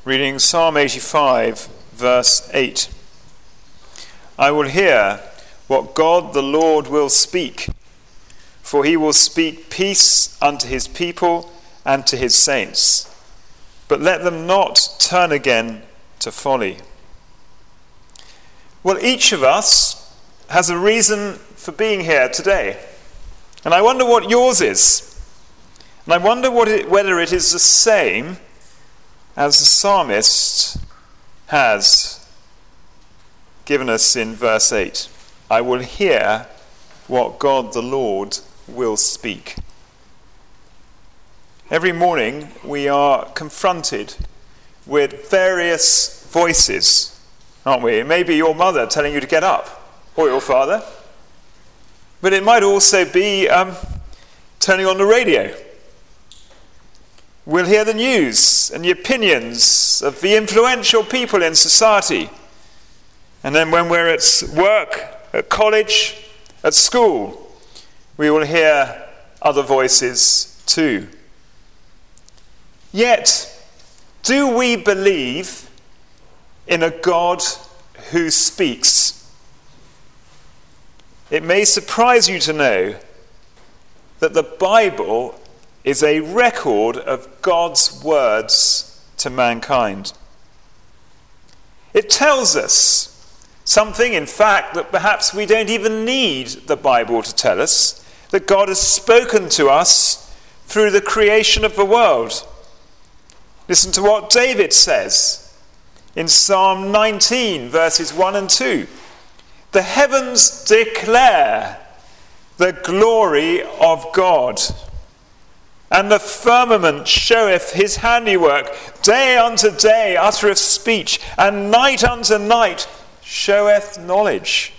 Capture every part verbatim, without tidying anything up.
reading Psalm eighty-five, verse eight. I will hear what God the Lord will speak, for he will speak peace unto his people and to his saints, but let them not turn again to folly. Well, each of us has a reason for being here today, and I wonder what yours is. And I wonder what it, whether it is the same as the psalmist has given us in verse eight. I will hear what God the Lord will speak. Every morning we are confronted with various voices, aren't we? It may be your mother telling you to get up, or your father, but it might also be um, turning on the radio. We'll hear the news and the opinions of the influential people in society. And then when we're at work, at college, at school, we will hear other voices too. Yet, do we believe in a God who speaks? It may surprise you to know that the Bible is a record of God's words to mankind. It tells us something, in fact, that perhaps we don't even need the Bible to tell us, that God has spoken to us through the creation of the world. Listen to what David says in Psalm nineteen, verses one and two. The heavens declare the glory of God, and the firmament showeth his handiwork. Day unto day uttereth speech, and night unto night showeth knowledge.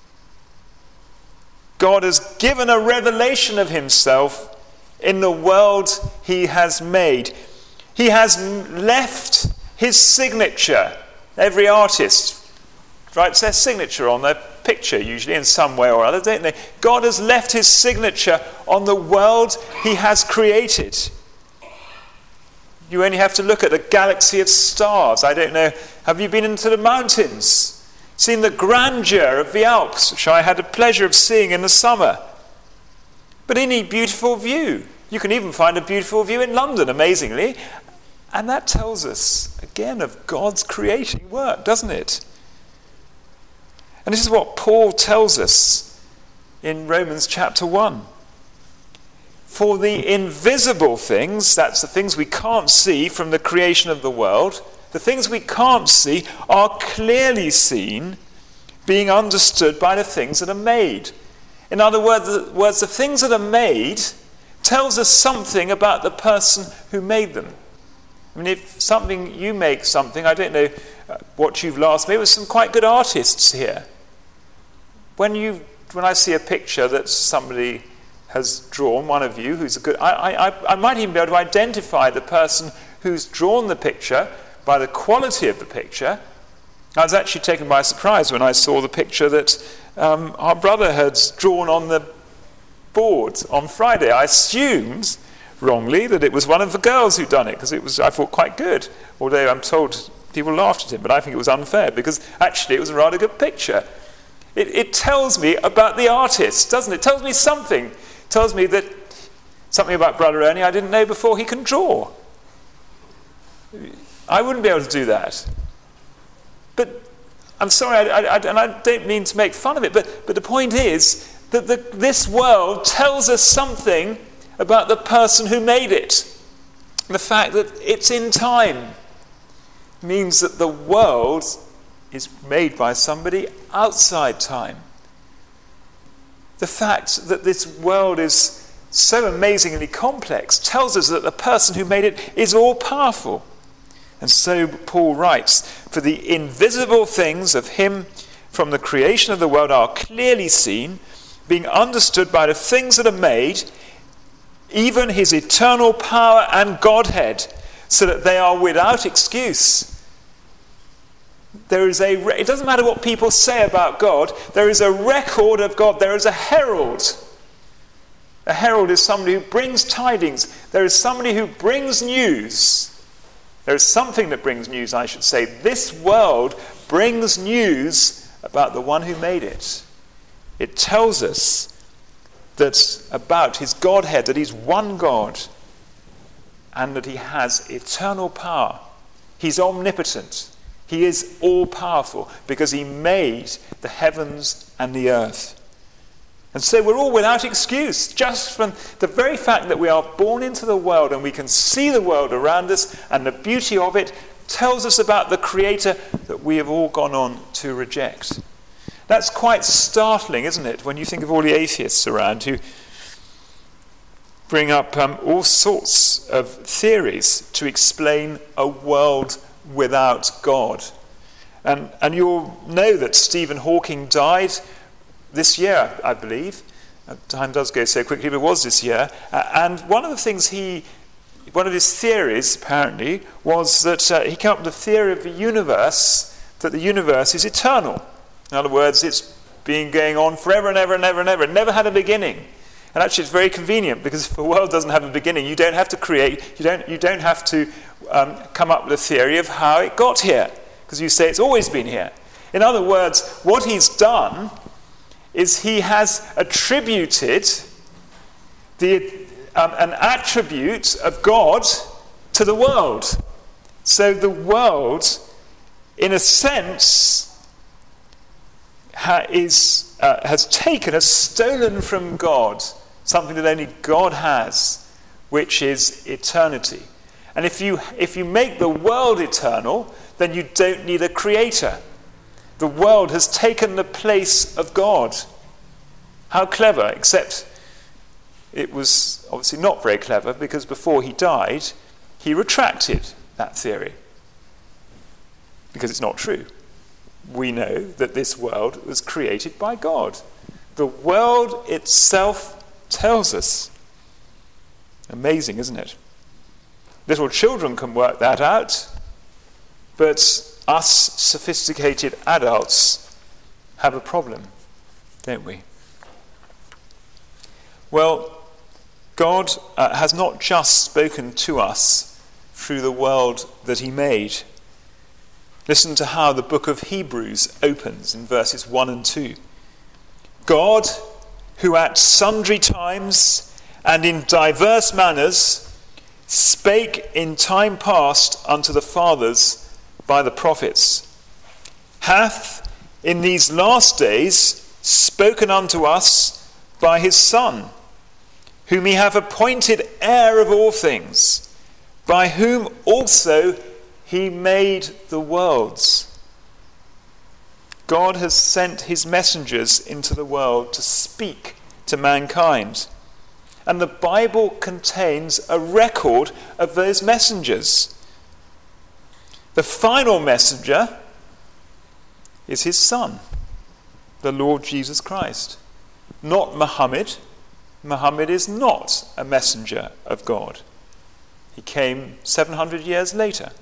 God has given a revelation of himself in the world he has made. He has left his signature. Every artist writes their signature on their picture, usually in some way or other, don't they? God has left his signature on the world he has created. You only have to look at a galaxy of stars. I don't know, have you been into the mountains? Seen the grandeur of the Alps, which I had the pleasure of seeing in the summer? But any beautiful view. You can even find a beautiful view in London, amazingly. And that tells us, again, of God's creating work, doesn't it? And this is what Paul tells us in Romans chapter one. For the invisible things, that's the things we can't see from the creation of the world, the things we can't see are clearly seen, being understood by the things that are made. In other words, the, words, the things that are made tells us something about the person who made them. I mean, if something, you make something, I don't know what you've last made, with some quite good artists here. When you, when I see a picture that somebody has drawn, one of you who's a good, I, I, I might even be able to identify the person who's drawn the picture by the quality of the picture. I was actually taken by surprise when I saw the picture that um, our brother had drawn on the board on Friday. I assumed wrongly that it was one of the girls who'd done it, because it was, I thought, quite good. Although I'm told people laughed at him, but I think it was unfair, because actually it was a rather good picture. It, it tells me about the artist, doesn't it? It tells me something. It tells me that something about Brother Ernie I didn't know before. He can draw. I wouldn't be able to do that. But I'm sorry, I, I, and I don't mean to make fun of it, but, but the point is that the, this world tells us something about the person who made it. The fact that it's in time means that the world is made by somebody outside time. The fact that this world is so amazingly complex tells us that the person who made it is all-powerful. And so Paul writes, for the invisible things of him from the creation of the world are clearly seen, being understood by the things that are made, even his eternal power and Godhead, so that they are without excuse. There is a, it doesn't matter what people say about God, there is a record of God, there is a herald. A herald is somebody who brings tidings. There is somebody who brings news. There is something that brings news, I should say. This world brings news about the one who made it. It tells us that about his Godhead, that he's one God, and that he has eternal power. He's omnipotent. He is all-powerful because he made the heavens and the earth. And so we're all without excuse, just from the very fact that we are born into the world and we can see the world around us, and the beauty of it tells us about the Creator that we have all gone on to reject. That's quite startling, isn't it, when you think of all the atheists around who bring up um, all sorts of theories to explain a world without God. And, and you'll know that Stephen Hawking died this year, I believe. Uh, time does go so quickly, but it was this year. Uh, and one of the things he, one of his theories, apparently, was that uh, he came up with the theory of the universe, that the universe is eternal. In other words, it's been going on forever and ever and ever and ever. It never had a beginning. And actually, it's very convenient, because if the world doesn't have a beginning, you don't have to create, you don't, you don't have to um, come up with a theory of how it got here, because you say it's always been here. In other words, what he's done is he has attributed the, um, an attribute of God to the world. So the world, in a sense, ha, is, uh, has taken, has stolen from God something that only God has, which is eternity. And if you, if you make the world eternal, then you don't need a creator. The world has taken the place of God. How clever, except it was obviously not very clever, because before he died, he retracted that theory. Because it's not true. We know that this world was created by God. The world itself tells us. Amazing, isn't it? Little children can work that out, but us sophisticated adults have a problem, don't we? Well, God uh, has not just spoken to us through the world that he made. Listen to how the book of Hebrews opens in verses one and two. God, who at sundry times and in diverse manners spake in time past unto the fathers by the prophets, hath in these last days spoken unto us by his Son, whom he hath appointed heir of all things, by whom also he made the worlds. God has sent his messengers into the world to speak to mankind. And the Bible contains a record of those messengers. The final messenger is his Son, the Lord Jesus Christ. Not Muhammad. Muhammad is not a messenger of God. He came seven hundred years later.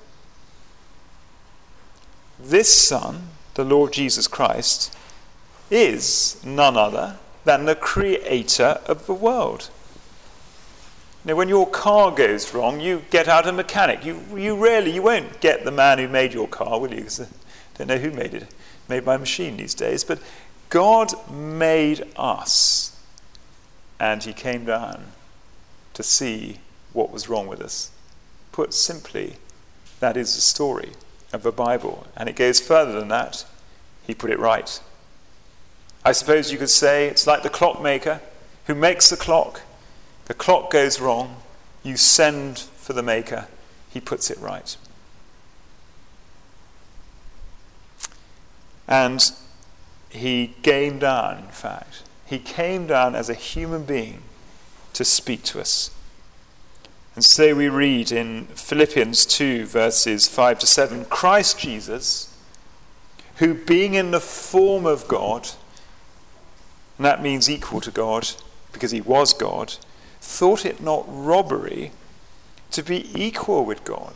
This Son, the Lord Jesus Christ, is none other than the creator of the world. Now, when your car goes wrong, you get out a mechanic. You you rarely, you won't get the man who made your car, will you? Because I don't know who made it. Made by machine these days. But God made us, and he came down to see what was wrong with us. Put simply, that is the story of the Bible. And it goes further than that. He put it right. I suppose you could say it's like the clockmaker who makes the clock. The clock goes wrong, you send for the maker, he puts it right. And he came down, in fact. He came down as a human being to speak to us. And so we read in Philippians two, verses five to seven, Christ Jesus, who being in the form of God, and that means equal to God, because he was God, thought it not robbery to be equal with God,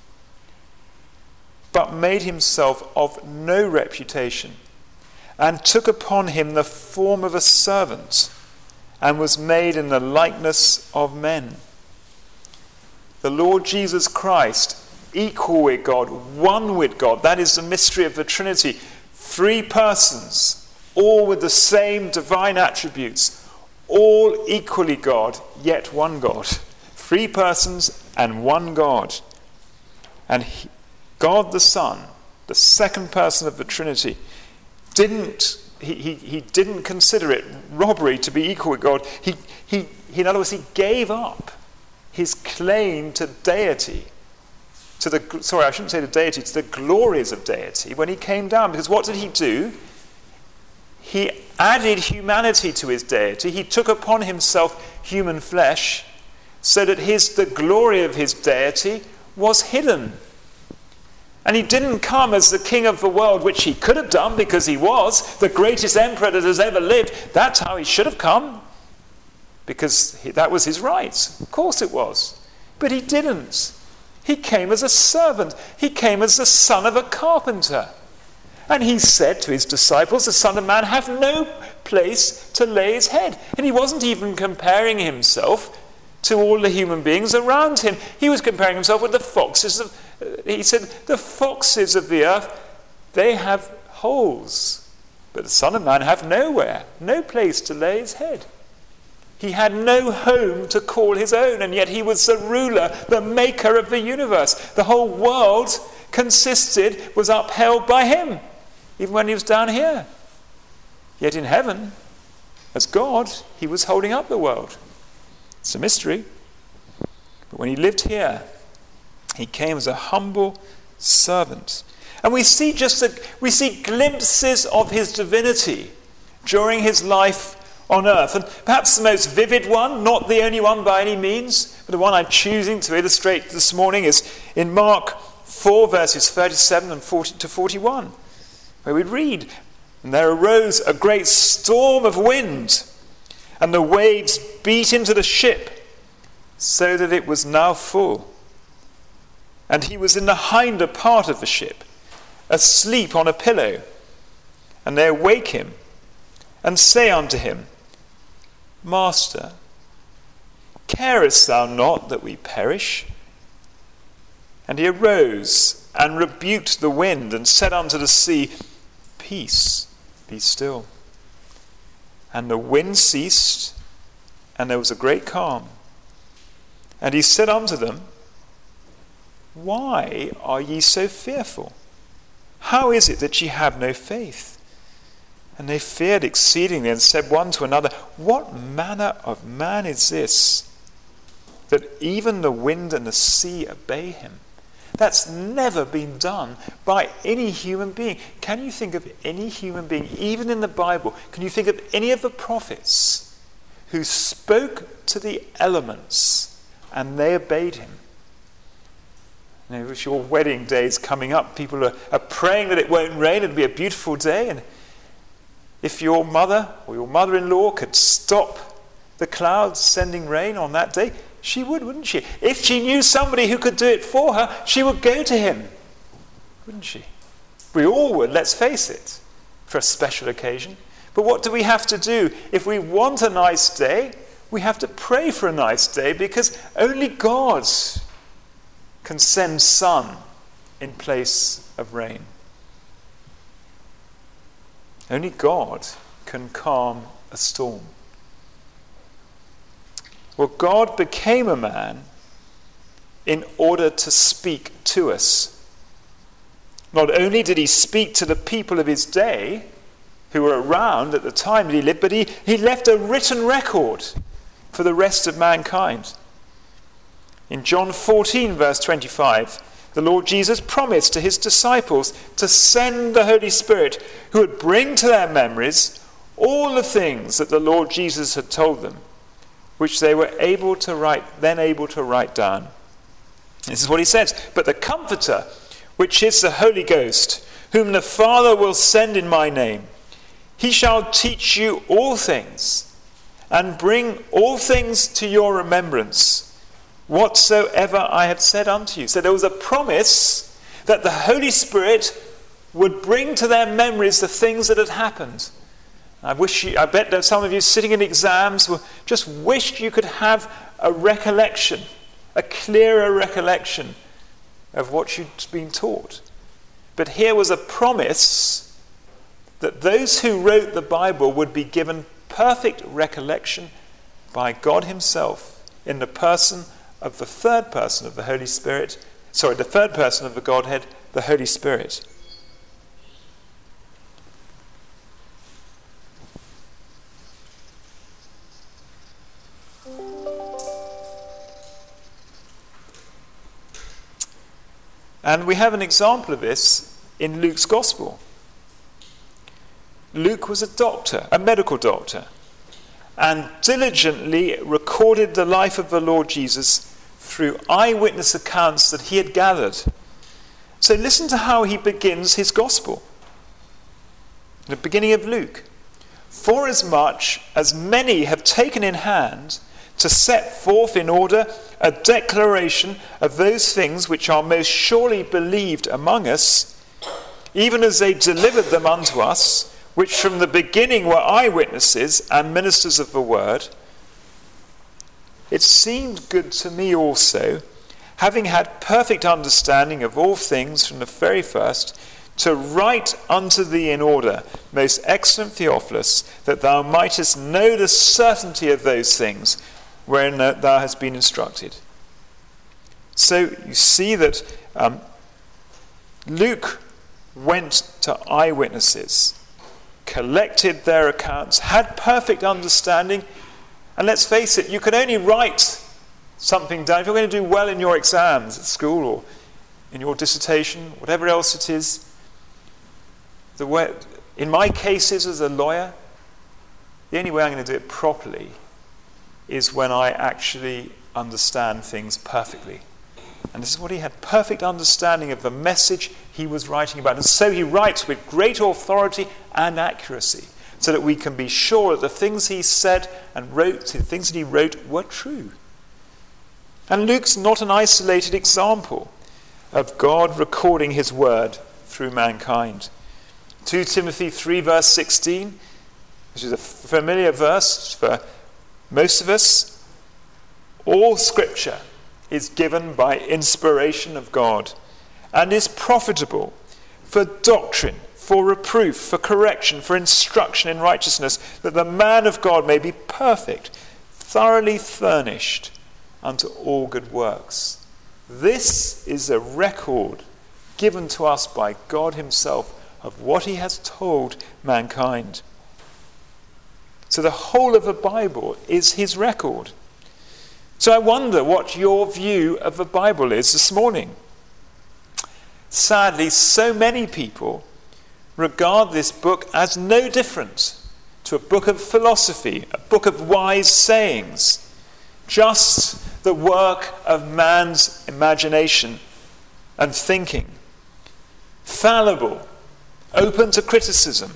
but made himself of no reputation, and took upon him the form of a servant, and was made in the likeness of men. The Lord Jesus Christ equal with God, one with God. That is the mystery of the Trinity. Three persons, all with the same divine attributes, all equally God, yet one God. Three persons and one God. And he, God the Son, the second person of the Trinity, didn't he, he, he didn't consider it robbery to be equal with God. He, he, he, in other words, he gave up his claim to deity, to the sorry, I shouldn't say to deity, to the glories of deity when he came down. Because what did he do? He added humanity to his deity. He took upon himself human flesh, so that his the glory of his deity was hidden. And he didn't come as the king of the world, which he could have done because he was the greatest emperor that has ever lived. That's how he should have come, because he, that was his right. Of course it was. But he didn't. He came as a servant. He came as the son of a carpenter. And he said to his disciples, the Son of Man hath no place to lay his head. And he wasn't even comparing himself to all the human beings around him. He was comparing himself with the foxes of, uh, he said, the foxes of the earth, they have holes, but the Son of Man hath nowhere, no place to lay his head. He had no home to call his own, and yet he was the ruler, the maker of the universe. The whole world consisted, was upheld by him, even when he was down here. Yet in heaven, as God, he was holding up the world. It's a mystery. But when he lived here, he came as a humble servant. And we see just a, we see glimpses of his divinity during his life on earth. And perhaps the most vivid one, not the only one by any means, but the one I'm choosing to illustrate this morning is in Mark four, verses thirty-seven and forty to forty-one, where we read, "And there arose a great storm of wind, and the waves beat into the ship, so that it was now full. And he was in the hinder part of the ship, asleep on a pillow. And they awake him, and say unto him, Master, carest thou not that we perish? And he arose, and rebuked the wind, and said unto the sea, Peace, be still. And the wind ceased, and there was a great calm. And he said unto them, Why are ye so fearful? How is it that ye have no faith? And they feared exceedingly, and said one to another, What manner of man is this, that even the wind and the sea obey him? That's never been done by any human being. Can you think of any human being, even in the Bible, can you think of any of the prophets who spoke to the elements and they obeyed him? You know, with your wedding days coming up, people are, are praying that it won't rain, it'll be a beautiful day. And if your mother or your mother-in-law could stop the clouds sending rain on that day, she would, wouldn't she? If she knew somebody who could do it for her, she would go to him, wouldn't she? We all would, let's face it, for a special occasion. But what do we have to do? If we want a nice day, we have to pray for a nice day, because only God can send sun in place of rain. Only God can calm a storm. Well, God became a man in order to speak to us. Not only did he speak to the people of his day who were around at the time that he lived, but he, he left a written record for the rest of mankind. In John fourteen, verse twenty-five, the Lord Jesus promised to his disciples to send the Holy Spirit, who would bring to their memories all the things that the Lord Jesus had told them, which they were able to write, then able to write down. This is what he says, But the Comforter, which is the Holy Ghost, whom the Father will send in my name, he shall teach you all things, and bring all things to your remembrance, whatsoever I have said unto you. So there was a promise that the Holy Spirit would bring to their memories the things that had happened. I wish you, I bet that some of you sitting in exams were just wished you could have a recollection, a clearer recollection of what you'd been taught. But here was a promise that those who wrote the Bible would be given perfect recollection by God himself in the person of the third person of the Holy Spirit, sorry, the third person of the Godhead, the Holy Spirit. And we have an example of this in Luke's Gospel. Luke was a doctor, a medical doctor, and diligently recorded the life of the Lord Jesus through eyewitness accounts that he had gathered. So listen to how he begins his Gospel. In the beginning of Luke. "Forasmuch as many have taken in hand to set forth in order a declaration of those things which are most surely believed among us, even as they delivered them unto us, which from the beginning were eyewitnesses and ministers of the word, it seemed good to me also, having had perfect understanding of all things from the very first, to write unto thee in order, most excellent Theophilus, that thou mightest know the certainty of those things wherein thou hast been instructed." So you see that um, Luke went to eyewitnesses, collected their accounts, had perfect understanding, and let's face it, you can only write something down if you're going to do well in your exams at school or in your dissertation, whatever else it is. The way, in my cases as a lawyer, the only way I'm going to do it properly is when I actually understand things perfectly. And this is what he had, perfect understanding of the message he was writing about. And so he writes with great authority and accuracy, so that we can be sure that the things he said and wrote, the things that he wrote, were true. And Luke's not an isolated example of God recording his word through mankind. Second Timothy three verse sixteen, which is a familiar verse for most of us, all scripture is given by inspiration of God and is profitable for doctrine, for reproof, for correction, for instruction in righteousness, that the man of God may be perfect, thoroughly furnished unto all good works. This is a record given to us by God himself of what he has told mankind. So the whole of the Bible is his record. So I wonder what your view of the Bible is this morning. Sadly, so many people regard this book as no different to a book of philosophy, a book of wise sayings, just the work of man's imagination and thinking, fallible, open to criticism.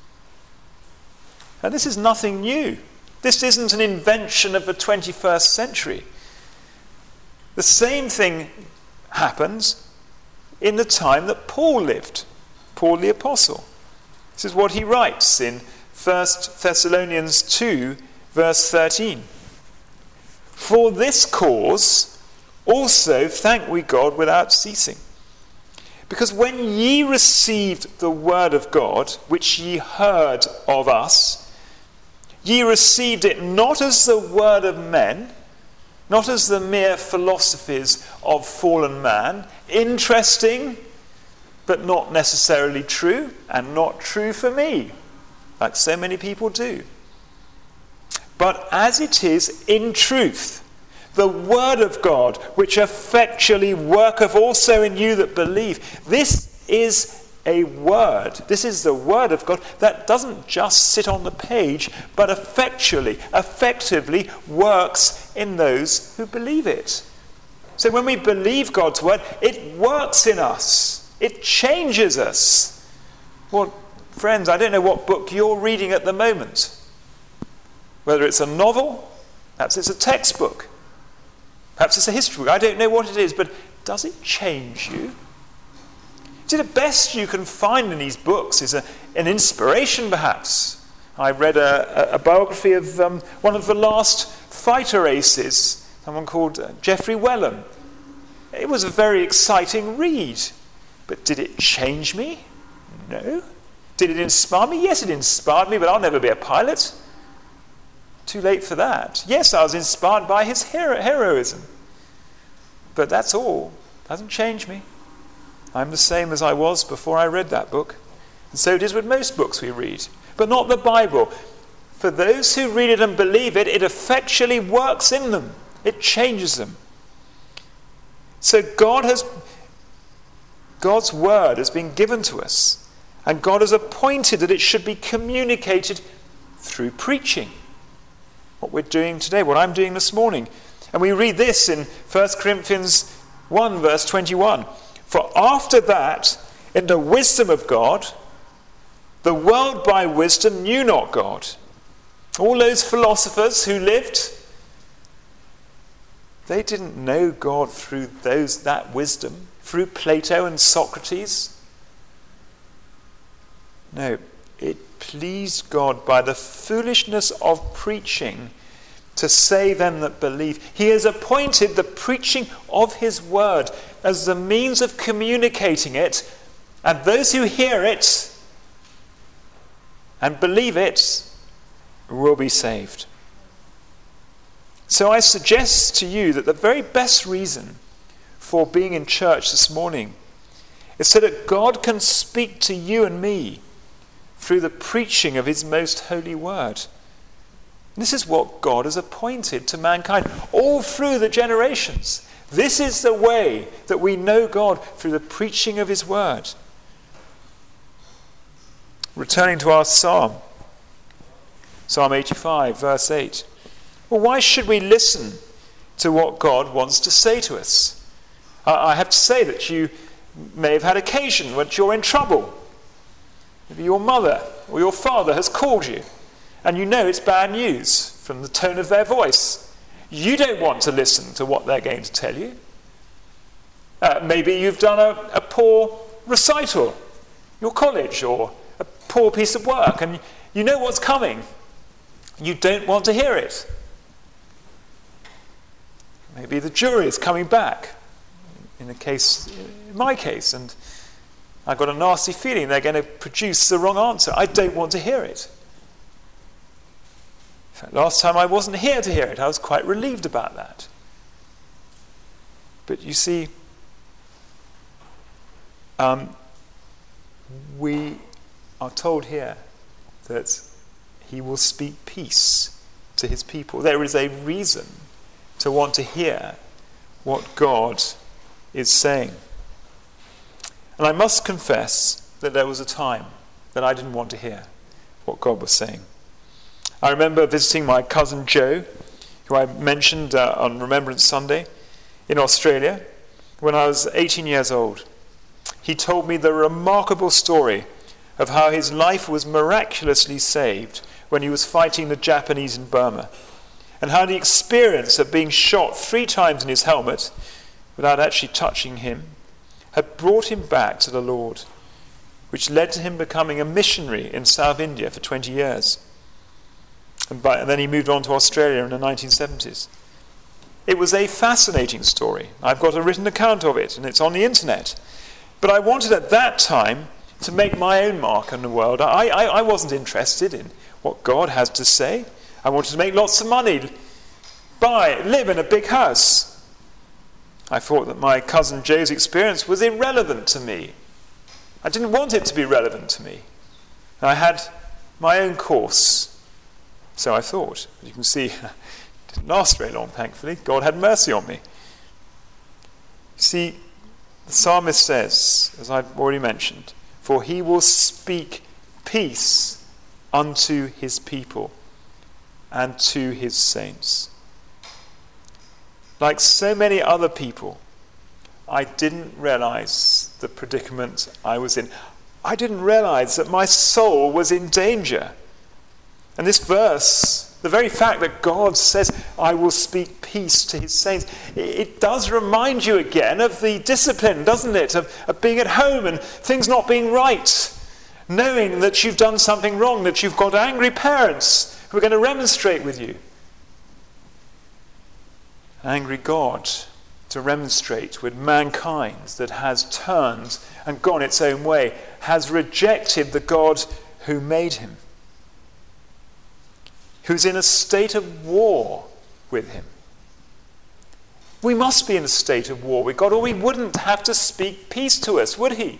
And this is nothing new. This isn't an invention of the twenty-first century. The same thing happens in the time that Paul lived, Paul the Apostle. This is what he writes in First Thessalonians two, verse thirteen. "For this cause also thank we God without ceasing. Because when ye received the word of God, which ye heard of us, ye received it not as the word of men, not as the mere philosophies of fallen man, interesting, but not necessarily true, and not true for me, like so many people do. But as it is in truth, the word of God, which effectually worketh also in you that believe." This is a word. This is the word of God that doesn't just sit on the page, but effectually, effectively works in those who believe it. So when we believe God's word, it works in us. It changes us. Well, friends, I don't know what book you're reading at the moment. Whether it's a novel, perhaps it's a textbook, perhaps it's a history book. I don't know what it is, but does it change you? See, the best you can find in these books is a, an inspiration, perhaps. I read a, a, a biography of um, one of the last fighter aces, someone called uh, Geoffrey Wellham. it was a very exciting read. But did it change me? No. Did it inspire me? Yes, it inspired me, but I'll never be a pilot. Too late for that. Yes, I was inspired by his hero- heroism. But that's all. It doesn't change me. I'm the same as I was before I read that book. And so it is with most books we read. But not the Bible. For those who read it and believe it, it effectually works in them. It changes them. So God has, God's word has been given to us. And God has appointed that it should be communicated through preaching. What we're doing today, what I'm doing this morning. And we read this in First Corinthians one, verse twenty-one. For after that, in the wisdom of God, the world by wisdom knew not God. All those philosophers who lived, they didn't know God through those that wisdom, through Plato and Socrates. No, it pleased God by the foolishness of preaching to save them that believe. He has appointed the preaching of his word as the means of communicating it, and those who hear it and believe it will be saved. So I suggest to you that the very best reason for being in church this morning is so that God can speak to you and me through the preaching of his most holy word. This is what God has appointed to mankind all through the generations. This is the way that we know God, through the preaching of his word. Returning to our psalm, Psalm eighty-five, verse eight. Well, why should we listen to what God wants to say to us? I have to say that you may have had occasion when you're in trouble. Maybe your mother or your father has called you, and you know it's bad news from the tone of their voice. You don't want to listen to what they're going to tell you. Uh, maybe you've done a, a poor recital, your college, or a poor piece of work, and you know what's coming. You don't want to hear it. Maybe the jury is coming back, in the case, in my case, and I've got a nasty feeling they're going to produce the wrong answer. I don't want to hear it. In fact, last time I wasn't here to hear it. I was quite relieved about that. But you see, um, we are told here that he will speak peace to his people. There is a reason to want to hear what God is saying. And I must confess that there was a time that I didn't want to hear what God was saying. I remember visiting my cousin Joe, who I mentioned uh, on Remembrance Sunday, in Australia, when I was eighteen years old. He told me the remarkable story of how his life was miraculously saved when he was fighting the Japanese in Burma, and how the experience of being shot three times in his helmet without actually touching him had brought him back to the Lord, which led to him becoming a missionary in South India for twenty years. And, by, and then he moved on to Australia in the nineteen seventies. It was a fascinating story. I've got a written account of it, and it's on the internet. But I wanted at that time to make my own mark in the world. I, I, I wasn't interested in what God has to say. I wanted to make lots of money, buy, live in a big house. I thought that my cousin Joe's experience was irrelevant to me. I didn't want it to be relevant to me. I had my own course. So I thought. As you can see, it didn't last very long, thankfully. God had mercy on me. See, the psalmist says, as I've already mentioned, for he will speak peace unto his people and to his saints. Like so many other people, I didn't realize the predicament I was in. I didn't realize that my soul was in danger. And this verse, the very fact that God says, I will speak peace to his saints, it does remind you again of the discipline, doesn't it, of, of being at home and things not being right, knowing that you've done something wrong, that you've got angry parents who are going to remonstrate with you. An angry God to remonstrate with mankind that has turned and gone its own way, has rejected the God who made him, who's in a state of war with him. We must be in a state of war with God, or he wouldn't have to speak peace to us, would he?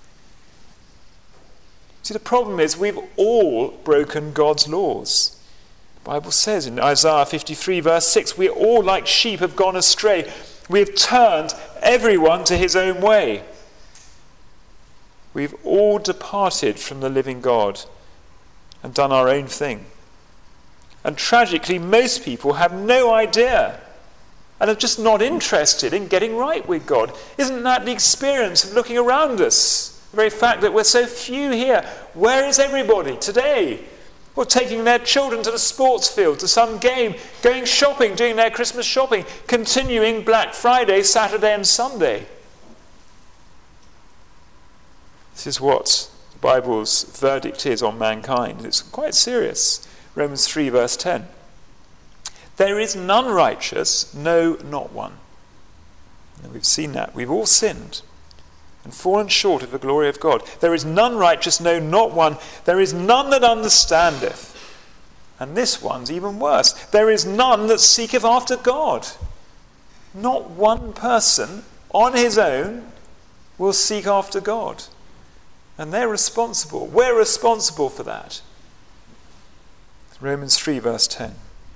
See, the problem is we've all broken God's laws. The Bible says in Isaiah fifty-three, verse six, we all like sheep have gone astray. We have turned everyone to his own way. We've all departed from the living God and done our own thing. And tragically, most people have no idea and are just not interested in getting right with God. Isn't that the experience of looking around us? The very fact that we're so few here. Where is everybody today? Well, taking their children to the sports field, to some game, going shopping, doing their Christmas shopping, continuing Black Friday, Saturday and Sunday. This is what the Bible's verdict is on mankind. It's quite serious. Romans three, verse ten. There is none righteous, no, not one. And we've seen that. We've all sinned and fallen short of the glory of God. There is none righteous, no, not one. There is none that understandeth. And this one's even worse. There is none that seeketh after God. Not one person on his own will seek after God. And they're responsible. We're responsible for that. Romans three, verse ten.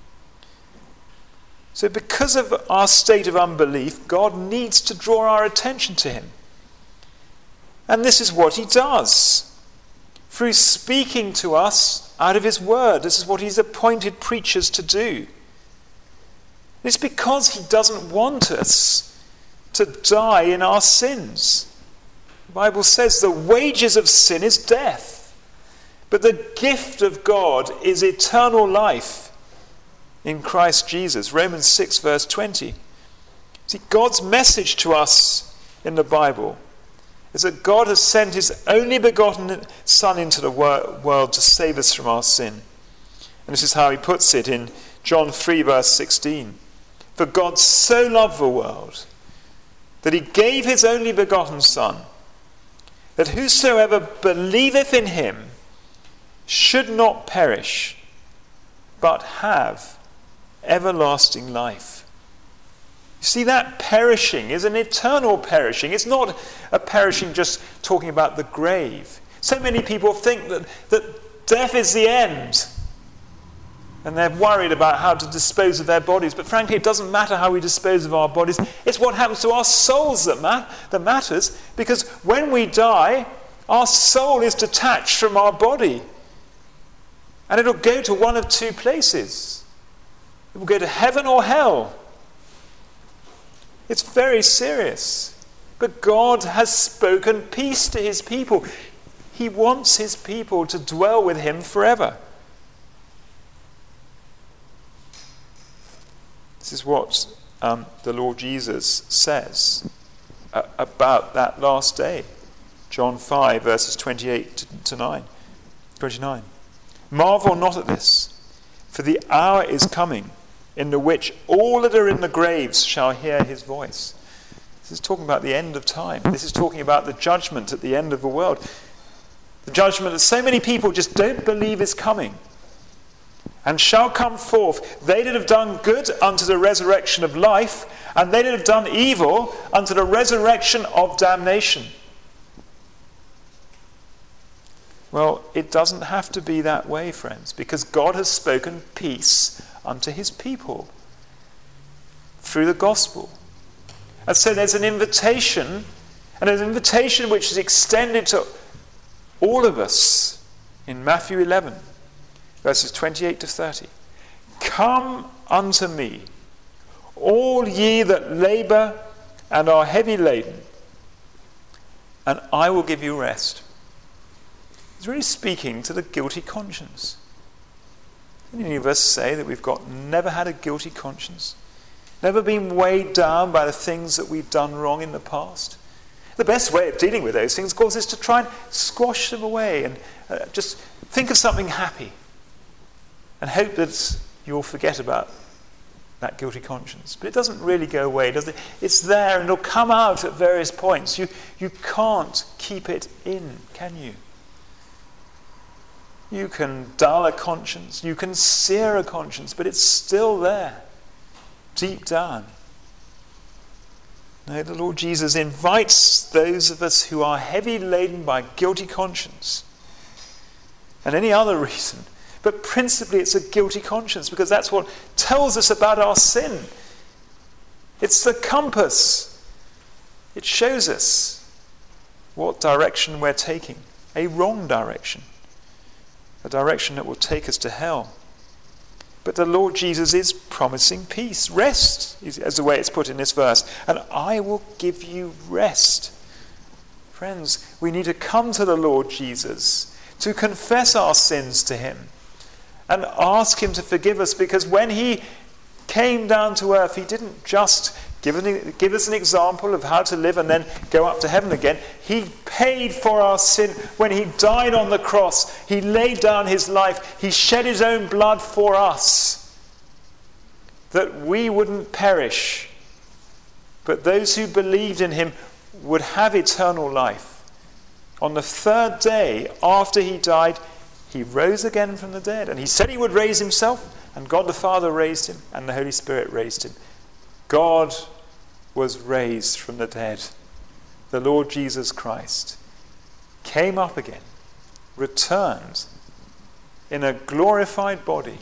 So because of our state of unbelief, God needs to draw our attention to him. And this is what he does. Through speaking to us out of his word. This is what he's appointed preachers to do. It's because he doesn't want us to die in our sins. The Bible says the wages of sin is death. But the gift of God is eternal life in Christ Jesus. Romans six, verse twenty. See, God's message to us in the Bible is that God has sent his only begotten Son into the wor- world to save us from our sin. And this is how he puts it in John three, verse sixteen. For God so loved the world that he gave his only begotten Son, that whosoever believeth in him should not perish, but have everlasting life. You see, that perishing is an eternal perishing. It's not a perishing just talking about the grave. So many people think that, that death is the end, and they're worried about how to dispose of their bodies. But frankly, it doesn't matter how we dispose of our bodies. It's what happens to our souls that, ma- that matters, because when we die, our soul is detached from our body. And it'll go to one of two places. It will go to heaven or hell. It's very serious. But God has spoken peace to his people. He wants his people to dwell with him forever. This is what um, the Lord Jesus says uh, about that last day. John five, verses twenty-eight to nine, twenty-nine. Marvel not at this, for the hour is coming in the which all that are in the graves shall hear his voice. This is talking about the end of time. This is talking about the judgment at the end of the world. The judgment that so many people just don't believe is coming. And shall come forth they that have done good unto the resurrection of life, and they that have done evil unto the resurrection of damnation. Well, it doesn't have to be that way, friends, because God has spoken peace unto his people through the gospel. And so there's an invitation, and an invitation which is extended to all of us in Matthew eleven, verses twenty-eight to thirty. Come unto me, all ye that labour and are heavy laden, and I will give you rest. He's really speaking to the guilty conscience. Didn't any of us say that we've got never had a guilty conscience? Never been weighed down by the things that we've done wrong in the past? The best way of dealing with those things, of course, is to try and squash them away and uh, just think of something happy and hope that you'll forget about that guilty conscience. But it doesn't really go away, does it? It's there and it'll come out at various points. You, you can't keep it in, can you? You can dull a conscience, you can sear a conscience, but it's still there, deep down. No, the Lord Jesus invites those of us who are heavy laden by guilty conscience and any other reason, but principally it's a guilty conscience because that's what tells us about our sin. It's the compass. It shows us what direction we're taking, a wrong direction, a direction that will take us to hell. But the Lord Jesus is promising peace, rest, as the way it's put in this verse. And I will give you rest. Friends, we need to come to the Lord Jesus, to confess our sins to him, and ask him to forgive us, because when he came down to earth, he didn't just give, an, give us an example of how to live and then go up to heaven again. He paid for our sin when he died on the cross. He laid down his life. He shed his own blood for us, that we wouldn't perish, but those who believed in him would have eternal life. On the third day after he died, he rose again from the dead. And he said he would raise himself, and God the Father raised him, and the Holy Spirit raised him. God was raised from the dead. The Lord Jesus Christ came up again, returned in a glorified body,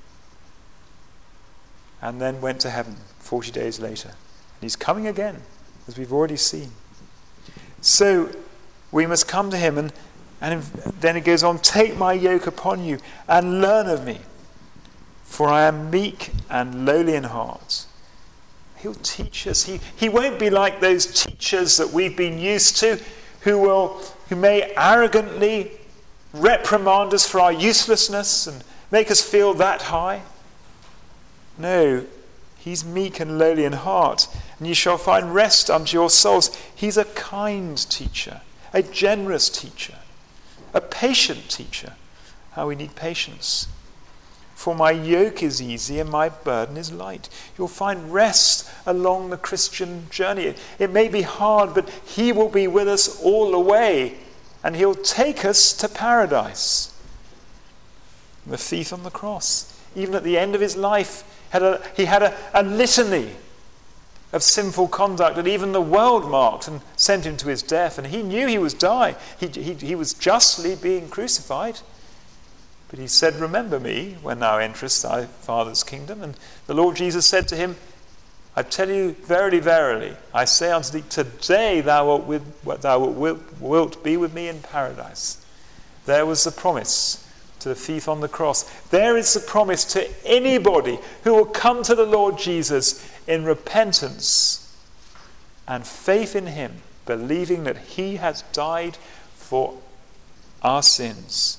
and then went to heaven forty days later. And he's coming again, as we've already seen. So we must come to him, and, and then it goes on, take my yoke upon you and learn of me, for I am meek and lowly in heart. He'll teach us. He, he won't be like those teachers that we've been used to, who will, who may arrogantly reprimand us for our uselessness and make us feel that high. No, he's meek and lowly in heart, and you shall find rest unto your souls. He's a kind teacher, a generous teacher, a patient teacher. How we need patience. For my yoke is easy and my burden is light. You'll find rest along the Christian journey. It may be hard, but he will be with us all the way, and he'll take us to paradise. The thief on the cross, even at the end of his life, had a, he had a, a litany of sinful conduct that even the world marked and sent him to his death. And he knew he was dying. He, he, he was justly being crucified. But he said, remember me when thou enterest thy Father's kingdom. And the Lord Jesus said to him, I tell you, verily, verily, I say unto thee, today thou wilt, with, thou wilt, wilt be with me in paradise. There was the promise to the thief on the cross. There is the promise to anybody who will come to the Lord Jesus in repentance and faith in him, believing that he has died for our sins.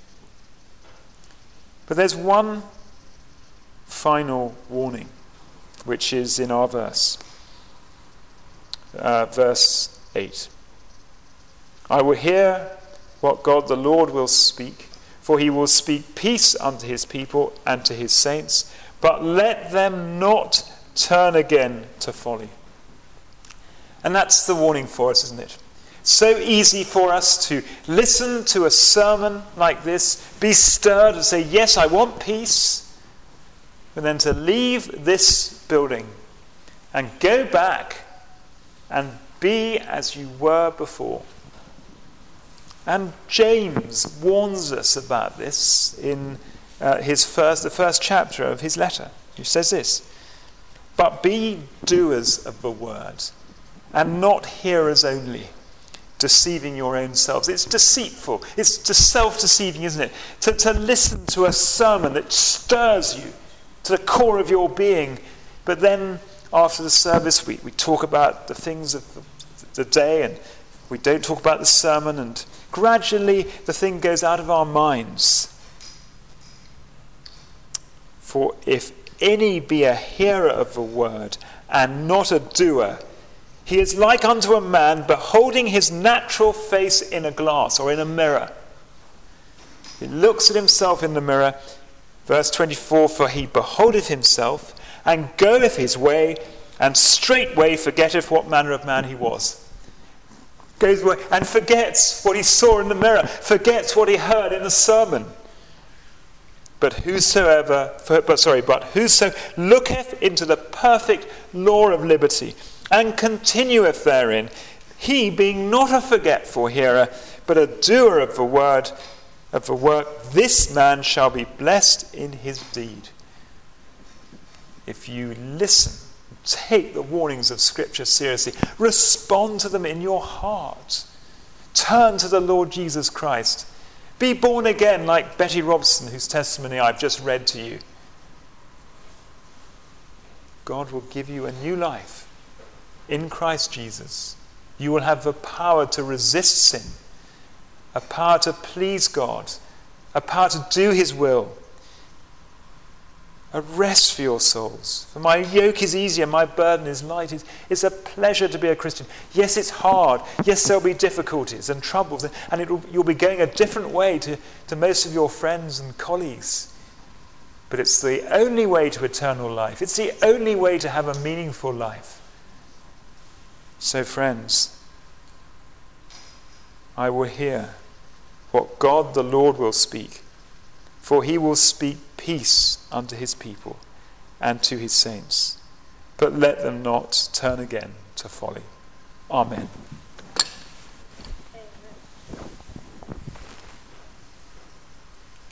But there's one final warning, which is in our verse. Uh, verse eight. I will hear what God the Lord will speak, for he will speak peace unto his people and to his saints, but let them not turn again to folly. And that's the warning for us, isn't it? So easy for us to listen to a sermon like this, be stirred and say, yes, I want peace, but then to leave this building and go back and be as you were before. And James warns us about this in uh, his first, the first chapter of his letter. He says this, but be doers of the word, and not hearers only, deceiving your own selves. It's deceitful. It's just self-deceiving, isn't it? To, to listen to a sermon that stirs you to the core of your being, but then after the service we, we talk about the things of the day and we don't talk about the sermon, and gradually the thing goes out of our minds. For if any be a hearer of the word and not a doer, he is like unto a man beholding his natural face in a glass or in a mirror. He looks at himself in the mirror. Verse twenty-four, for he beholdeth himself and goeth his way, and straightway forgetteth what manner of man he was. Goes away and forgets what he saw in the mirror, forgets what he heard in the sermon. But whosoever, but sorry, but whoso looketh into the perfect law of liberty, and continueth therein, he being not a forgetful hearer, but a doer of the word, of the work, this man shall be blessed in his deed. If you listen, take the warnings of Scripture seriously, respond to them in your heart, turn to the Lord Jesus Christ, be born again like Betty Robson, whose testimony I've just read to you, God will give you a new life in Christ Jesus. You will have the power to resist sin, a power to please God, a power to do his will, a rest for your souls. For my yoke is easier, my burden is light. It's, it's a pleasure to be a Christian. Yes, it's hard. Yes, there'll be difficulties and troubles, and it will, you'll be going a different way to, to most of your friends and colleagues. But it's the only way to eternal life. It's the only way to have a meaningful life. So, friends, I will hear what God the Lord will speak, for he will speak peace unto his people and to his saints, but let them not turn again to folly. Amen.